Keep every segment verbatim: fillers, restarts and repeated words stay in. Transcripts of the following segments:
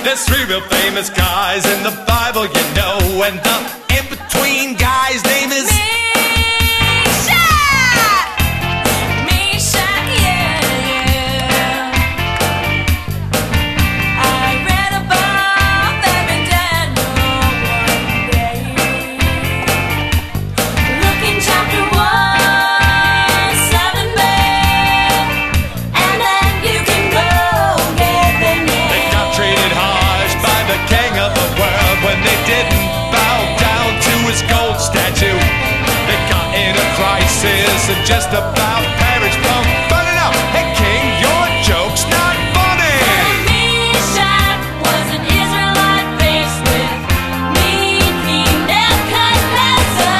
There's three real famous guys in the Bible, you know, and the in-between guy's name is Meshach! Meshach, yeah, yeah. I read about them in Daniel one day. Look in chapter one, seven b, and then you can go get them, yeah. They got treated harsh by the king of the world when they didn't bow down to his gold statue. They got in a crisis and just about perished from burning out. Hey king, your joke's not funny. Meshach was an Israelite faced with mean King Nebuchadnezzar.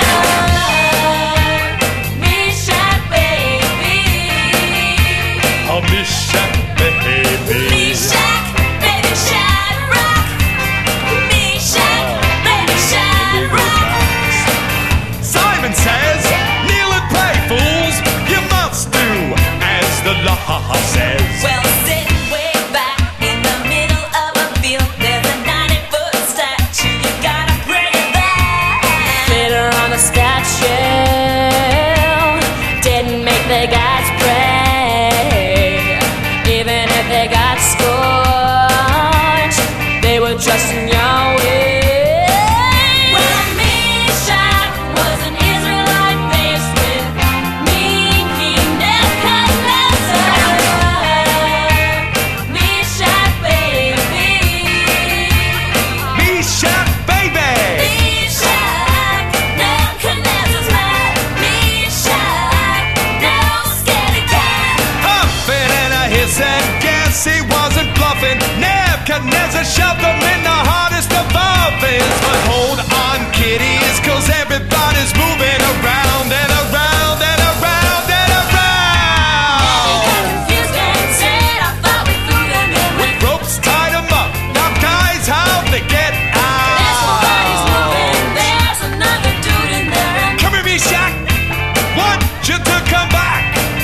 Meshach, baby. Oh, Meshach, baby. Meshach, baby Shadrach. Meshach, baby Shadrach. Simon says, kneel and pray, fools. You must do as the law says. Well, sitting way back in the middle of a field, there's a ninety-foot statue. You gotta pray to that. Glitter on the statue didn't make the guys pray. Even if they got scorched, they were trusting Yahweh. Well, Meshach was an Israelite faced with mean King Nebuchadnezzar. Meshach, baby. Meshach, baby. Meshach, Nebuchadnezzar's mad. Meshach, no scaredy cat. Huffing and a hiss and gas, he wasn't bluffing. Nebuchadnezzar shoved him in the hardest of ovens. But hold on, kiddies, cause everybody's moving around and around and around and He got around. confused and said, I thought we threw them in with Ropes tied him up. Now, guys, how'd they get There's nobody's moving, out? there's another dude in there. And Come here, Meshach. Want you to come back.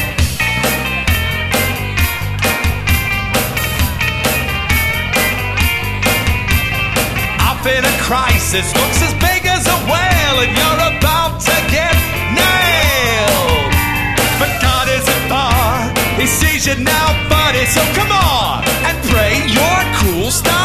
Off in a crisis, looks as big as a whale, and you're about to get nailed. But God isn't far, he sees you now, buddy, so come on and pray your cool style.